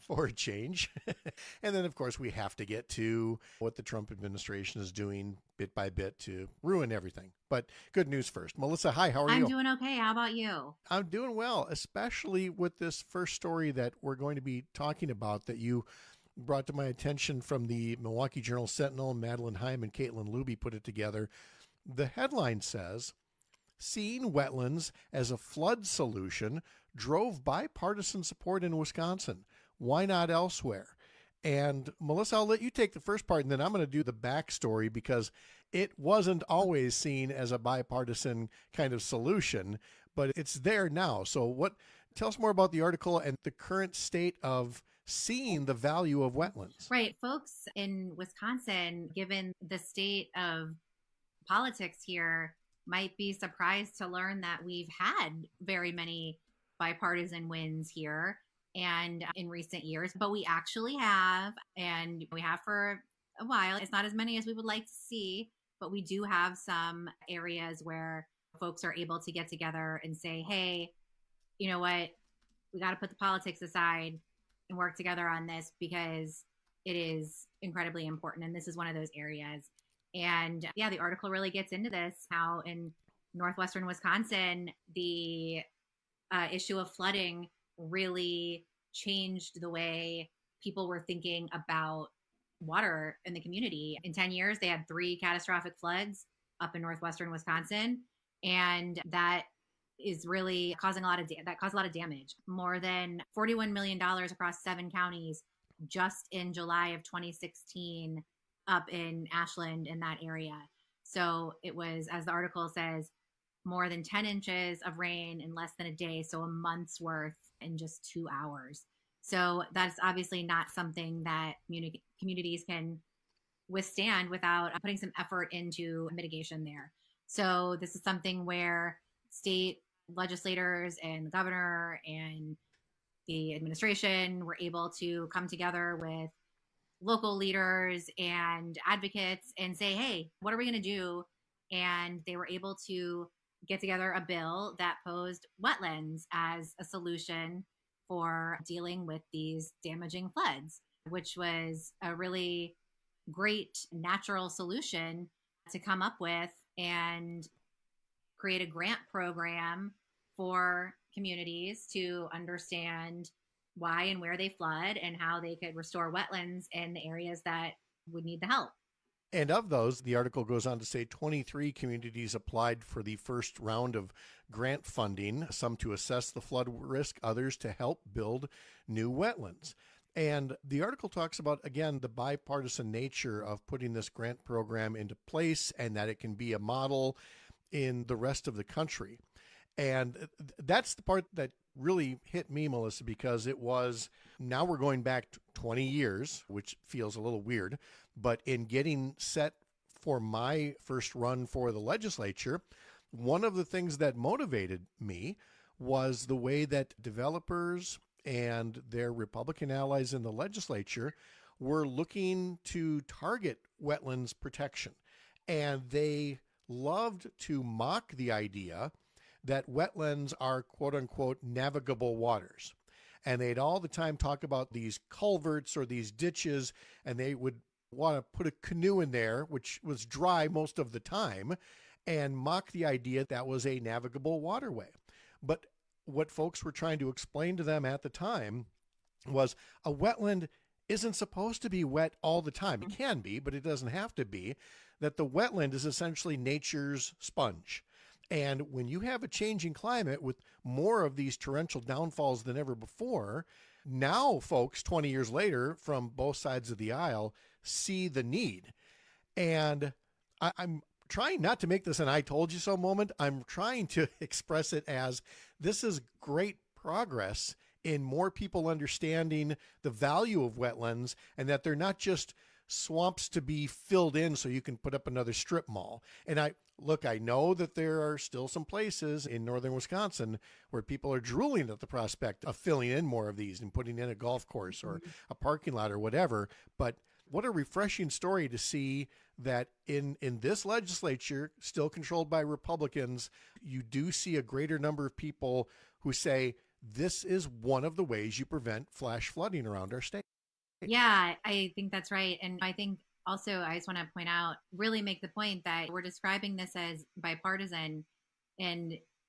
for a change. And then, of course, we have to get to what the Trump administration is doing bit by bit to ruin everything. But good news first. Melissa, hi, how are you? I'm doing okay. How about you? I'm doing well, especially with this first story that we're going to be talking about that you brought to my attention from the Milwaukee Journal Sentinel. Madeline Heim and Caitlin Luby put it together. The headline says, "Seeing wetlands as a flood solution drove bipartisan support in Wisconsin. Why not elsewhere?" And Melissa, I'll let you take the first part, and then I'm going to do the backstory because it wasn't always seen as a bipartisan kind of solution, but it's there now. So tell us more about the article and the current state of seeing the value of wetlands. Right. Folks in Wisconsin, given the state of politics here, might be surprised to learn that we've had very many bipartisan wins here and in recent years, but we actually have, and we have for a while. It's not as many as we would like to see, but we do have some areas where folks are able to get together and say, hey, you know what, we got to put the politics aside and work together on this because it is incredibly important. And this is one of those areas. And yeah, the article really gets into this, how in northwestern Wisconsin, the issue of flooding really changed the way people were thinking about water in the community. In 10 years, they had 3 catastrophic floods up in northwestern Wisconsin. And that is really causing that caused a lot of damage. More than $41 million across 7 counties just in July of 2016 up in Ashland in that area. So it was, as the article says, more than 10 inches of rain in less than a day. So a month's worth in just 2 hours. So that's obviously not something that communities can withstand without putting some effort into mitigation there. So this is something where state legislators and the governor and the administration were able to come together with local leaders and advocates and say, hey, what are we going to do? And they were able to get together a bill that posed wetlands as a solution for dealing with these damaging floods, which was a really great natural solution to come up with and create a grant program for communities to understand why and where they flood and how they could restore wetlands in the areas that would need the help. And of those, the article goes on to say 23 communities applied for the first round of grant funding, some to assess the flood risk, others to help build new wetlands. And the article talks about, again, the bipartisan nature of putting this grant program into place and that it can be a model in the rest of the country. And that's the part that really hit me, Melissa, because it was, now we're going back 20 years, which feels a little weird, but in getting set for my first run for the legislature, one of the things that motivated me was the way that developers and their Republican allies in the legislature were looking to target wetlands protection. And they loved to mock the idea that wetlands are quote unquote navigable waters. And they'd all the time talk about these culverts or these ditches, and they would want to put a canoe in there, which was dry most of the time, and mock the idea that was a navigable waterway. But what folks were trying to explain to them at the time was a wetland isn't supposed to be wet all the time. It can be, but it doesn't have to be. That the wetland is essentially nature's sponge. And when you have a changing climate with more of these torrential downfalls than ever before, now folks 20 years later from both sides of the aisle see the need. And I'm trying not to make this an I told you so moment. I'm trying to express it as this is great progress in more people understanding the value of wetlands and that they're not just swamps to be filled in so you can put up another strip mall. And I know that there are still some places in northern Wisconsin where people are drooling at the prospect of filling in more of these and putting in a golf course or a parking lot or whatever. But what a refreshing story to see that in this legislature, still controlled by Republicans, you do see a greater number of people who say, this is one of the ways you prevent flash flooding around our state. Yeah, I think that's right. And I think also I just want to point out, really make the point that we're describing this as bipartisan, and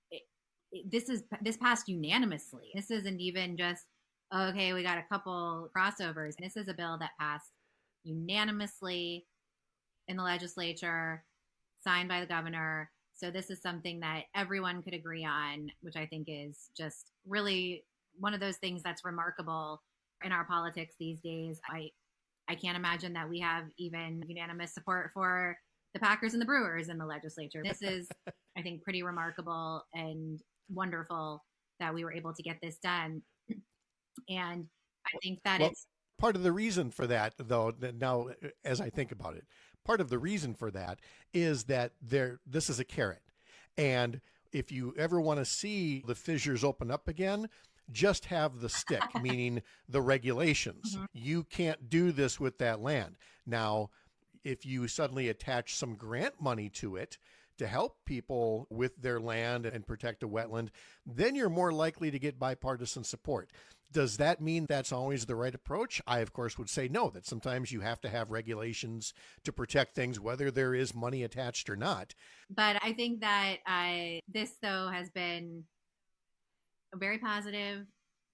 this passed unanimously. This isn't even just, okay, we got a couple crossovers. This is a bill that passed unanimously in the legislature, signed by the governor. So this is something that everyone could agree on, which I think is just really one of those things that's remarkable in our politics these days. I can't imagine that we have even unanimous support for the Packers and the Brewers in the legislature. This is, I think, pretty remarkable and wonderful that we were able to get this done. And I think that it's part of the reason for that, though, now as I think about it, part of the reason for that is that this is a carrot. And if you ever want to see the fissures open up again, just have the stick, meaning the regulations. You can't do this with that land. Now, if you suddenly attach some grant money to it to help people with their land and protect a wetland, then you're more likely to get bipartisan support. Does that mean that's always the right approach? I, of course, would say no, that sometimes you have to have regulations to protect things, whether there is money attached or not. But I think that this, though, has been a very positive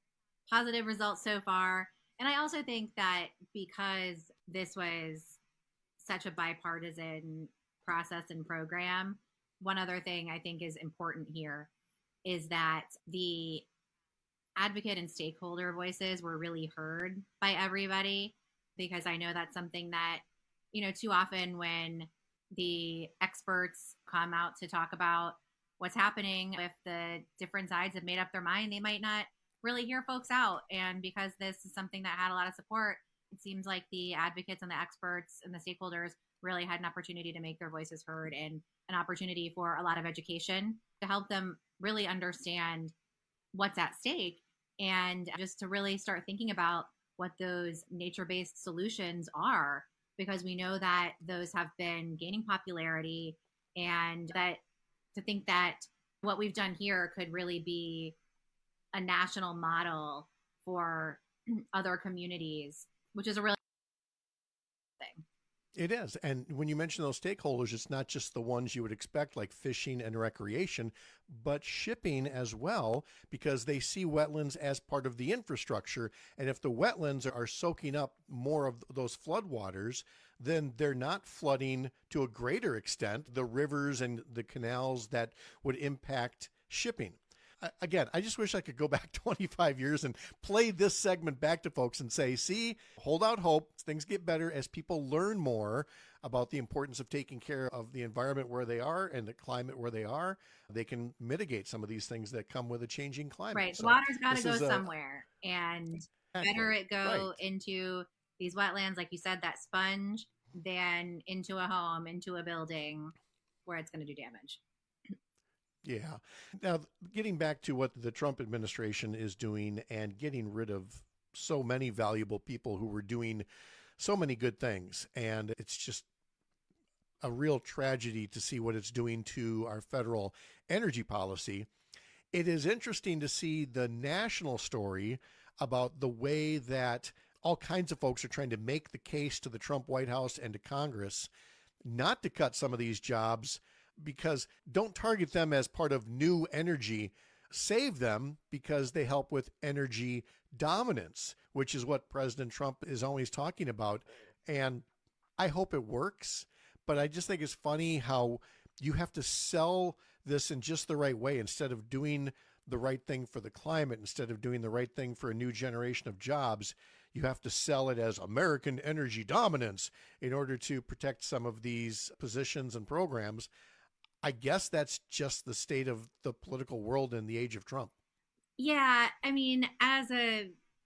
result so far. And I also think that because this was such a bipartisan process and program, one other thing I think is important here is that the advocate and stakeholder voices were really heard by everybody, because I know that's something that, too often when the experts come out to talk about what's happening, if the different sides have made up their mind, they might not really hear folks out. And because this is something that had a lot of support, it seems like the advocates and the experts and the stakeholders really had an opportunity to make their voices heard, and an opportunity for a lot of education to help them really understand what's at stake, and just to really start thinking about what those nature-based solutions are, because we know that those have been gaining popularity, and that to think that what we've done here could really be a national model for other communities, which is a really thing. It is. And when you mention those stakeholders, it's not just the ones you would expect, like fishing and recreation, but shipping as well, because they see wetlands as part of the infrastructure. And if the wetlands are soaking up more of those floodwaters, then they're not flooding to a greater extent the rivers and the canals that would impact shipping. Again, I just wish I could go back 25 years and play this segment back to folks and say, see, hold out hope. Things get better as people learn more about the importance of taking care of the environment where they are and the climate where they are. They can mitigate some of these things that come with a changing climate. Right. So the water's got to go somewhere. And better it go Right. into these wetlands, like you said, that sponge, than into a home, into a building where it's going to do damage. Yeah. Now, getting back to what the Trump administration is doing and getting rid of so many valuable people who were doing so many good things. And it's just a real tragedy to see what it's doing to our federal energy policy. It is interesting to see the national story about the way that all kinds of folks are trying to make the case to the Trump White House and to Congress not to cut some of these jobs, because don't target them as part of new energy. Save them because they help with energy dominance, which is what President Trump is always talking about. And I hope it works, but I just think it's funny how you have to sell this in just the right way. Instead of doing the right thing for the climate, instead of doing the right thing for a new generation of jobs, you have to sell it as American energy dominance in order to protect some of these positions and programs. I guess that's just the state of the political world in the age of Trump. Yeah, I mean, as a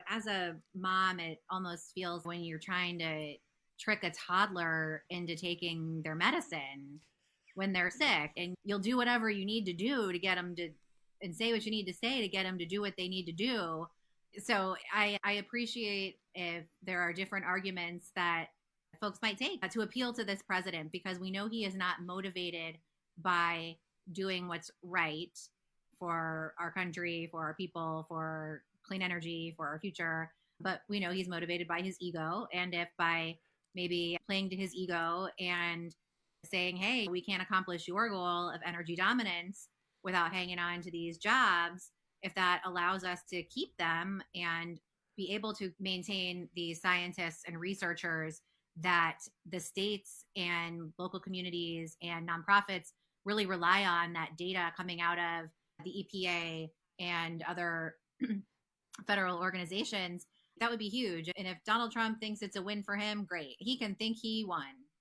mom, it almost feels when you're trying to trick a toddler into taking their medicine when they're sick, and you'll do whatever you need to do to get them to, and say what you need to say to get them to do what they need to do. So I appreciate if there are different arguments that folks might take to appeal to this president, because we know he is not motivated by doing what's right for our country, for our people, for clean energy, for our future. But we know he's motivated by his ego. And if by maybe playing to his ego and saying, hey, we can't accomplish your goal of energy dominance without hanging on to these jobs, if that allows us to keep them and be able to maintain the scientists and researchers that the states and local communities and nonprofits really rely on, that data coming out of the EPA and other federal organizations, that would be huge. And if Donald Trump thinks it's a win for him, great. He can think he won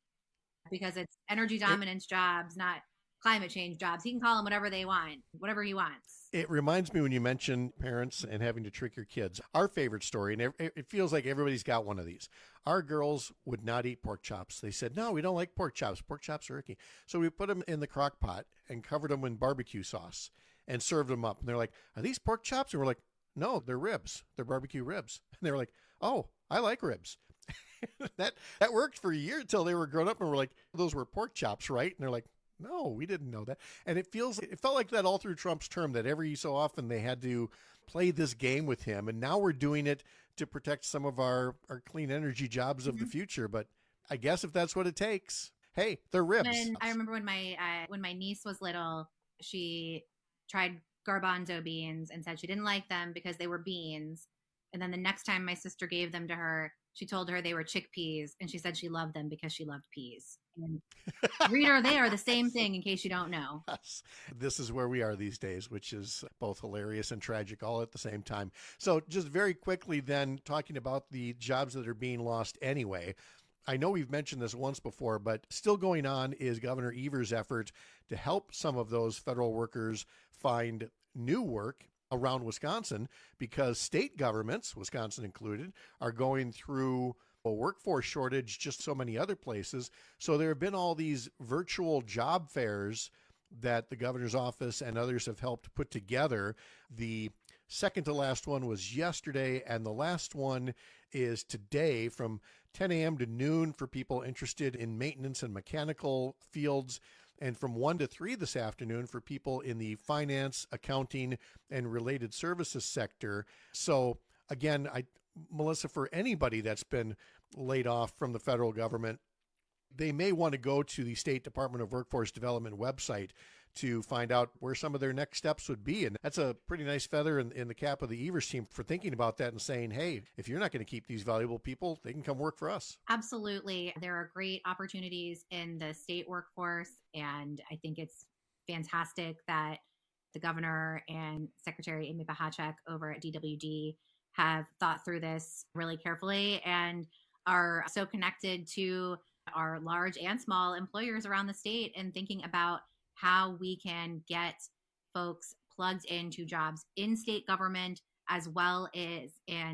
because it's energy dominance jobs, not climate change jobs. He can call them whatever they want, whatever he wants. It reminds me when you mention parents and having to trick your kids. Our favorite story, and it feels like everybody's got one of these. Our girls would not eat pork chops. They said, no, we don't like pork chops. Pork chops are icky. So we put them in the crock pot and covered them in barbecue sauce and served them up. And they're like, are these pork chops? And we're like, no, they're ribs. They're barbecue ribs. And they were like, oh, I like ribs. that worked for a year until they were grown up and we're like, those were pork chops, right? And they're like, no, we didn't know that. And it felt like that all through Trump's term, that every so often they had to play this game with him. And now we're doing it to protect some of our clean energy jobs of the future. But I guess if that's what it takes, hey, they're ribs. I remember when my niece was little, she tried garbanzo beans and said she didn't like them because they were beans. And then the next time my sister gave them to her, she told her they were chickpeas, and she said she loved them because she loved peas. And reader, they are the same thing, in case you don't know. Yes. This is where we are these days, which is both hilarious and tragic all at the same time. So just very quickly then, talking about the jobs that are being lost anyway, I know we've mentioned this once before, but still going on is Governor Evers' effort to help some of those federal workers find new work around Wisconsin, because state governments, Wisconsin included, are going through a workforce shortage, just so many other places. So there have been all these virtual job fairs that the governor's office and others have helped put together. The second to last one was yesterday, and the last one is today from 10 a.m. to noon for people interested in maintenance and mechanical fields, and from 1 to 3 this afternoon for people in the finance, accounting, and related services sector. So again, Melissa, for anybody that's been laid off from the federal government, they may want to go to the State Department of Workforce Development website to find out where some of their next steps would be. And that's a pretty nice feather in the cap of the Evers team for thinking about that and saying, hey, if you're not going to keep these valuable people, they can come work for us. Absolutely. There are great opportunities in the state workforce. And I think it's fantastic that the governor and Secretary Amy Pachacek over at DWD have thought through this really carefully and are so connected to our large and small employers around the state and thinking about how we can get folks plugged into jobs in state government as well as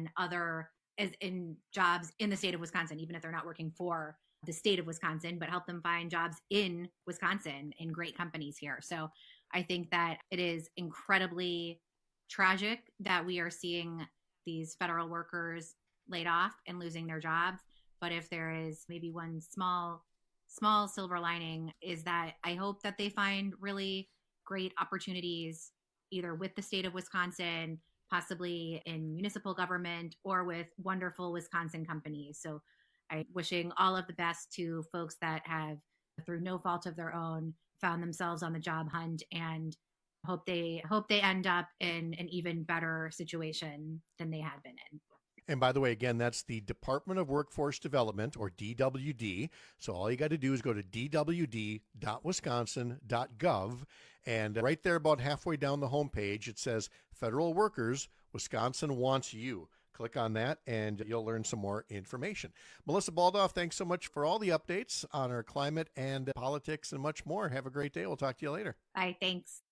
in jobs in the state of Wisconsin, even if they're not working for the state of Wisconsin, but help them find jobs in Wisconsin in great companies here. So I think that it is incredibly tragic that we are seeing these federal workers laid off and losing their jobs. But if there is maybe one small silver lining, is that I hope that they find really great opportunities either with the state of Wisconsin, possibly in municipal government, or with wonderful Wisconsin companies. So I'm wishing all of the best to folks that have, through no fault of their own, found themselves on the job hunt, and hope they end up in an even better situation than they had been in. And by the way, again, that's the Department of Workforce Development, or DWD. So all you got to do is go to dwd.wisconsin.gov. And right there, about halfway down the homepage, it says Federal Workers, Wisconsin Wants You. Click on that and you'll learn some more information. Melissa Baldauf, thanks so much for all the updates on our climate and politics and much more. Have a great day. We'll talk to you later. Bye. Thanks.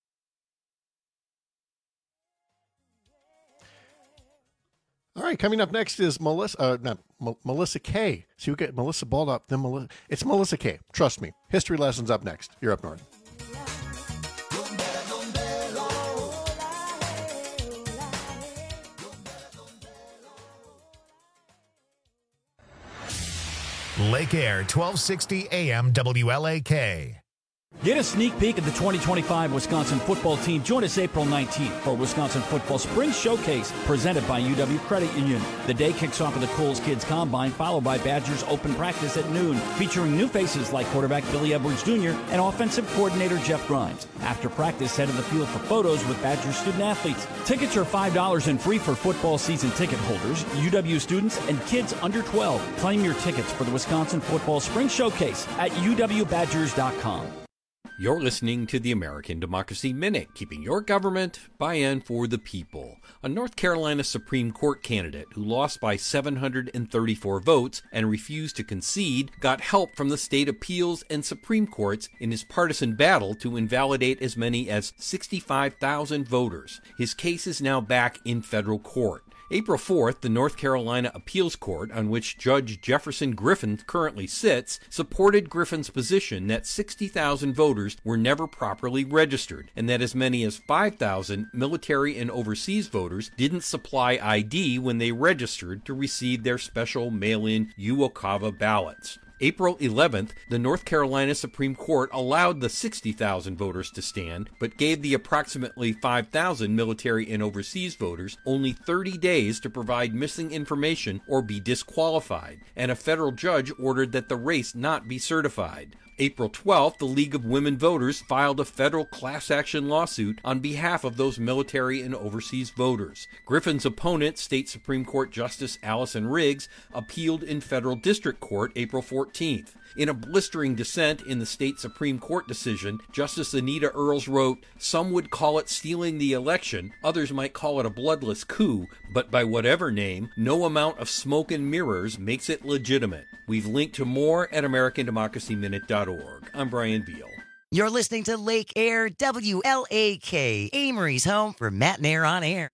All right, coming up next is Melissa K. See, we get Melissa Baldauf, then Melissa. It's Melissa K. Trust me. History lessons up next. You're Up North. Lake Air, 1260 AM WLAK. Get a sneak peek at the 2025 Wisconsin football team. Join us April 19th for Wisconsin Football Spring Showcase presented by UW Credit Union. The day kicks off with the Coles Kids Combine, followed by Badgers Open Practice at noon, featuring new faces like quarterback Billy Edwards Jr. and offensive coordinator Jeff Grimes. After practice, head to the field for photos with Badgers student athletes. Tickets are $5 and free for football season ticket holders, UW students, and kids under 12. Claim your tickets for the Wisconsin Football Spring Showcase at uwbadgers.com. You're listening to the American Democracy Minute, keeping your government by and for the people. A North Carolina Supreme Court candidate who lost by 734 votes and refused to concede got help from the state appeals and Supreme Courts in his partisan battle to invalidate as many as 65,000 voters. His case is now back in federal court. April 4th, the North Carolina Appeals Court, on which Judge Jefferson Griffin currently sits, supported Griffin's position that 60,000 voters were never properly registered, and that as many as 5,000 military and overseas voters didn't supply ID when they registered to receive their special mail-in UOCAVA ballots. April 11th, the North Carolina Supreme Court allowed the 60,000 voters to stand, but gave the approximately 5,000 military and overseas voters only 30 days to provide missing information or be disqualified, and a federal judge ordered that the race not be certified. April 12th, the League of Women Voters filed a federal class action lawsuit on behalf of those military and overseas voters. Griffin's opponent, State Supreme Court Justice Allison Riggs, appealed in federal district court April 14th. In a blistering dissent in the state Supreme Court decision, Justice Anita Earls wrote, "Some would call it stealing the election, others might call it a bloodless coup, but by whatever name, no amount of smoke and mirrors makes it legitimate." We've linked to more at AmericanDemocracyMinute.org. I'm Brian Beal. You're listening to Lake Air WLAK, Amory's home for Matt and Air on Air.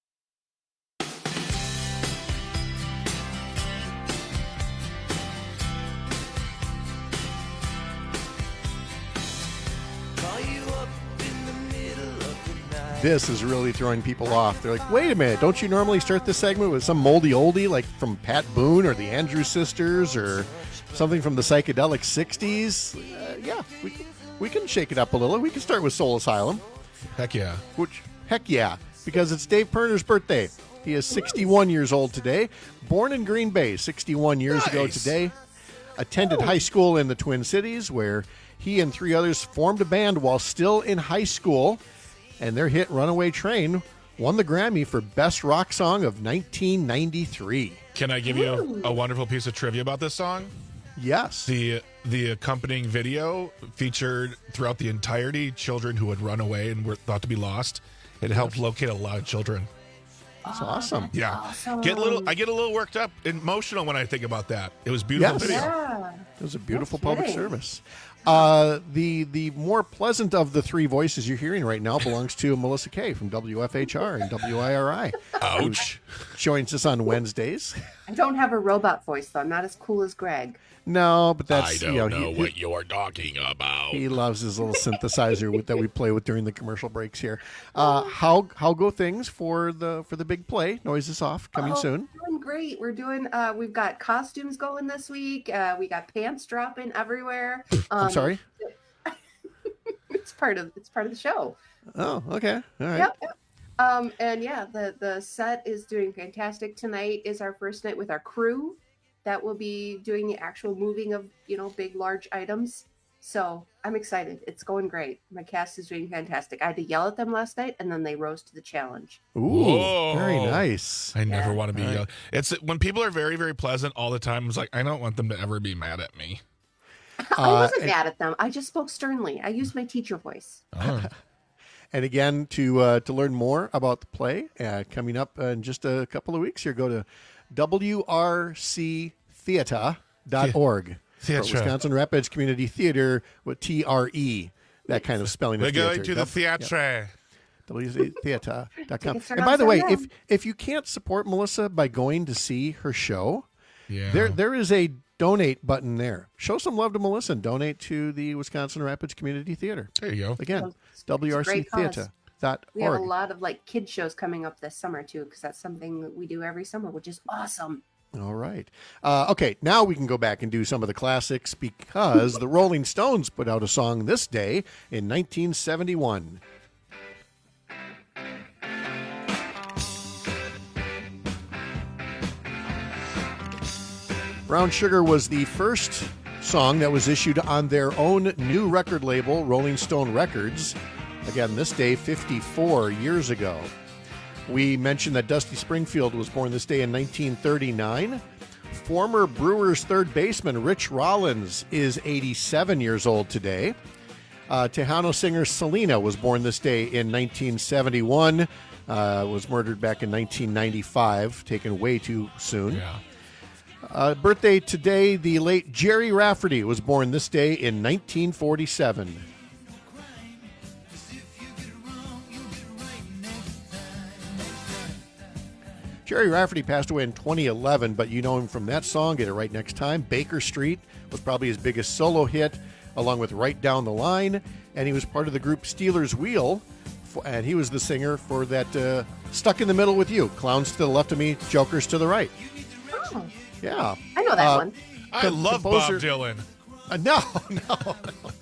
This is really throwing people off. They're like, wait a minute, don't you normally start this segment with some moldy oldie like from Pat Boone or the Andrews Sisters or something from the psychedelic 60s? Yeah, we can shake it up a little. We can start with Soul Asylum. Heck yeah. Heck yeah, because it's Dave Pirner's birthday. He is 61 years old today. Born in Green Bay 61 years ago today. Attended high school in the Twin Cities where he and three others formed a band while still in high school. And their hit Runaway Train won the Grammy for Best Rock Song of 1993. Can I give you a wonderful piece of trivia about this song? Yes. The accompanying video featured throughout the entirety children who had run away and were thought to be lost. It helped locate a lot of children. That's awesome. Yeah. Awesome. I get a little worked up, emotional when I think about that. It was a beautiful video. Yeah. It was a beautiful public service. The more pleasant of the three voices you're hearing right now belongs to Melissa Kay from WFHR and WIRI. Ouch. Joins us on Wednesdays. I don't have a robot voice, though. I'm not as cool as Greg. No, but that's... I don't know what you're talking about. He loves his little synthesizer that we play with during the commercial breaks here. How go things for the big play? Noise is off, coming soon. Doing great. We're doing... we've got costumes going this week. We got pants dropping everywhere. I'm sorry? It's part of the show. Oh, okay. All right. Yep. And yeah, the set is doing fantastic. Tonight is our first night with our crew that will be doing the actual moving of, big, large items. So I'm excited. It's going great. My cast is doing fantastic. I had to yell at them last night, and then they rose to the challenge. Ooh, very nice. I never want to be yelled. It's when people are very, very pleasant all the time. It's like, I don't want them to ever be mad at me. I wasn't mad at them. I just spoke sternly. I used my teacher voice. Oh. And again, to learn more about the play, coming up in just a couple of weeks here, go to WRCtheater.org. For Wisconsin Rapids Community Theater with TRE, that kind of spelling. We're of going theater. to the theatre. WCtheater.com. And by the way, if you can't support Melissa by going to see her show, there is a donate button there. Show some love to Melissa and donate to the Wisconsin Rapids Community Theater. There you go. Again, WRCtheater.org. We have a lot of kid shows coming up this summer too, because that's something that we do every summer, which is awesome. All right. Okay, now we can go back and do some of the classics because the Rolling Stones put out a song this day in 1971. Brown Sugar was the first song that was issued on their own new record label, Rolling Stone Records. Again, this day 54 years ago. We mentioned that Dusty Springfield was born this day in 1939. Former Brewers third baseman Rich Rollins is 87 years old today. Tejano singer Selena was born this day in 1971. Was murdered back in 1995, taken way too soon. Yeah. Birthday today, the late Jerry Rafferty was born this day in 1947. Jerry Rafferty passed away in 2011, but you know him from that song, Get It Right Next Time. Baker Street was probably his biggest solo hit, along with Right Down the Line, and he was part of the group Stealers Wheel, and he was the singer for that Stuck in the Middle with You, Clowns to the left of me, Jokers to the right. Oh. Yeah. I know that one. I love Bob Dylan. No.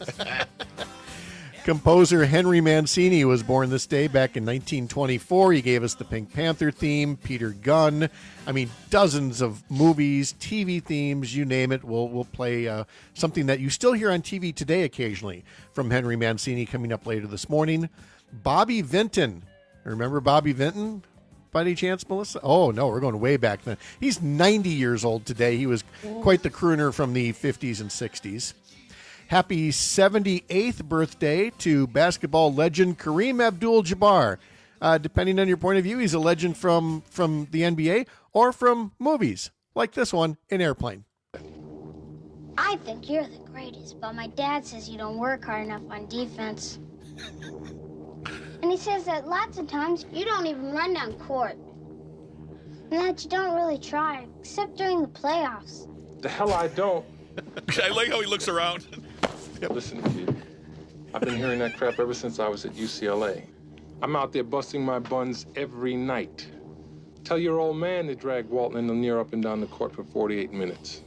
Composer Henry Mancini was born this day back in 1924. He gave us the Pink Panther theme, Peter Gunn. I mean, dozens of movies, TV themes, you name it. We'll play something that you still hear on TV today occasionally from Henry Mancini coming up later this morning. Bobby Vinton. Remember Bobby Vinton? By any chance, Melissa? Oh, no, we're going way back then. He's 90 years old today. He was quite the crooner from the 50s and 60s. Happy 78th birthday to basketball legend Kareem Abdul-Jabbar. Depending on your point of view, he's a legend from the NBA or from movies, like this one in Airplane. I think you're the greatest, but my dad says you don't work hard enough on defense. And he says that lots of times you don't even run down court. And that you don't really try, except during the playoffs. The hell I don't. I like how he looks around. Listen, kid. I've been hearing that crap ever since I was at UCLA. I'm out there busting my buns every night. Tell your old man to drag Walton and Lanier up and down the court for 48 minutes.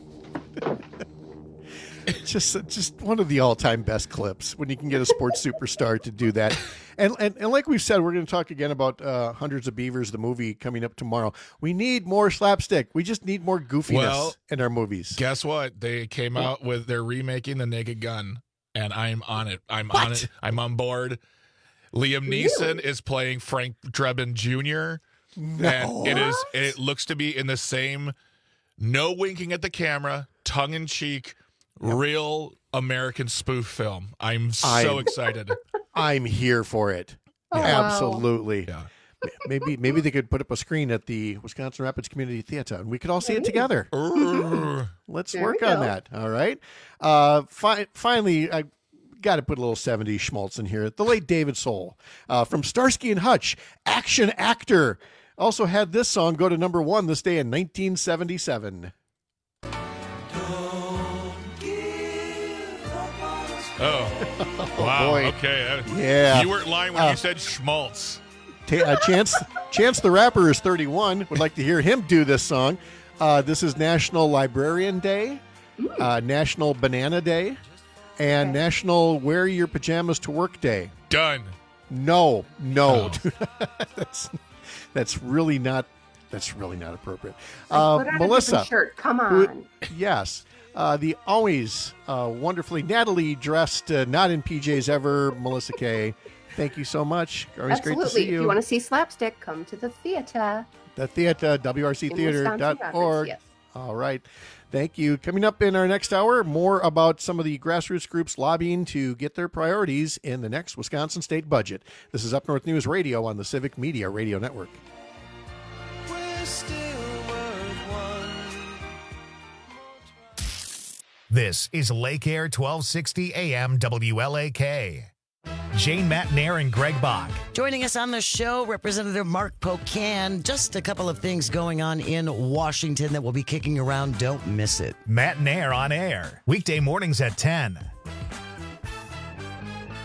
Just one of the all-time best clips when you can get a sports superstar to do that. And like we've said, we're going to talk again about Hundreds of Beavers, the movie coming up tomorrow. We need more slapstick. We just need more goofiness in our movies. Guess what? They came out with, they're remaking The Naked Gun, and I'm on it. I'm on it. I'm on board. Liam Neeson is playing Frank Drebin Jr. No. And it looks to be in the same, no winking at the camera, tongue-in-cheek, real American spoof film. I'm so excited. I'm here for it. Oh, absolutely. Yeah. Maybe they could put up a screen at the Wisconsin Rapids Community Theater and we could all see it together. Let's work on that. All right. Finally, I got to put a little 70s schmaltz in here. The late David Soul from Starsky and Hutch, action actor, also had this song go to number 1 this day in 1977. Oh, wow. Boy. Okay. Yeah. You weren't lying when you said schmaltz. Chance the Rapper is 31. Would like to hear him do this song. This is National Librarian Day, National Banana Day, and National Wear Your Pajamas to Work Day. Done. No. That's really not appropriate. Put on Melissa, a different shirt. Come on. Yes. The always wonderfully Natalie dressed, not in PJs ever, Melissa Kay. Thank you so much. Always Absolutely. great to see you. If you want to see slapstick, come to the theater. The theater, WRCtheater.org. Yes. All right. Thank you. Coming up in our next hour, more about some of the grassroots groups lobbying to get their priorities in the next Wisconsin state budget. This is Up North News Radio on the Civic Media Radio Network. This is Lake Air 1260 AM WLAK. Jane Matnair and Greg Bach. Joining us on the show, Representative Mark Pocan. Just a couple of things going on in Washington that will be kicking around. Don't miss it. Matnair on air. Weekday mornings at 10.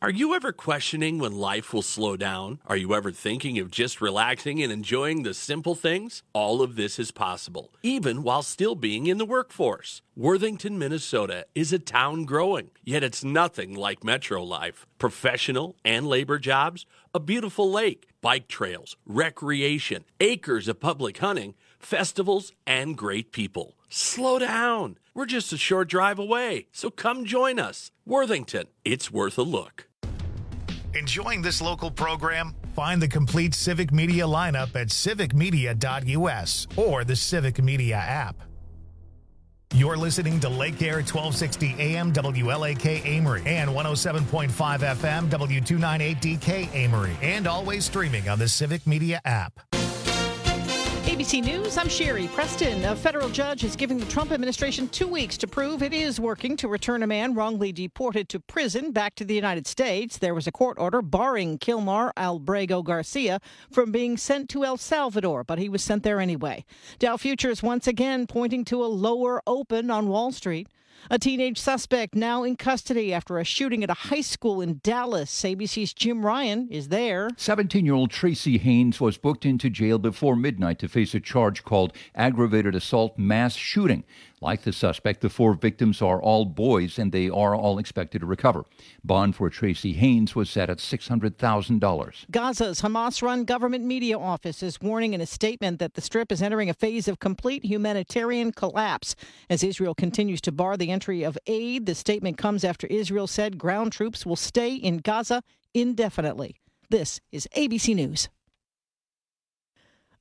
Are you ever questioning when life will slow down? Are you ever thinking of just relaxing and enjoying the simple things? All of this is possible, even while still being in the workforce. Worthington, Minnesota is a town growing, yet it's nothing like metro life. Professional and labor jobs, a beautiful lake, bike trails, recreation, acres of public hunting, festivals, and great people. Slow down. We're just a short drive away, so come join us. Worthington, it's worth a look. Enjoying this local program? Find the complete Civic Media lineup at civicmedia.us or the Civic Media app. You're listening to Lake Air 1260 AM WLAK Amory and 107.5 FM W298DK Amory, and always streaming on the Civic Media app. ABC News, I'm Sherry Preston. A federal judge is giving the Trump administration 2 weeks to prove it is working to return a man wrongly deported to prison back to the United States. There was a court order barring Kilmar Albrego Garcia from being sent to El Salvador, but he was sent there anyway. Dow futures once again pointing to a lower open on Wall Street. A teenage suspect now in custody after a shooting at a high school in Dallas. ABC's Jim Ryan is there. 17-year-old Tracy Haynes was booked into jail before midnight to face a charge called aggravated assault mass shooting. Like the suspect, the 4 victims are all boys, and they are all expected to recover. Bond for Tracy Haynes was set at $600,000. Gaza's Hamas-run government media office is warning in a statement that the Strip is entering a phase of complete humanitarian collapse as Israel continues to bar the entry of aid. The statement comes after Israel said ground troops will stay in Gaza indefinitely. This is ABC News.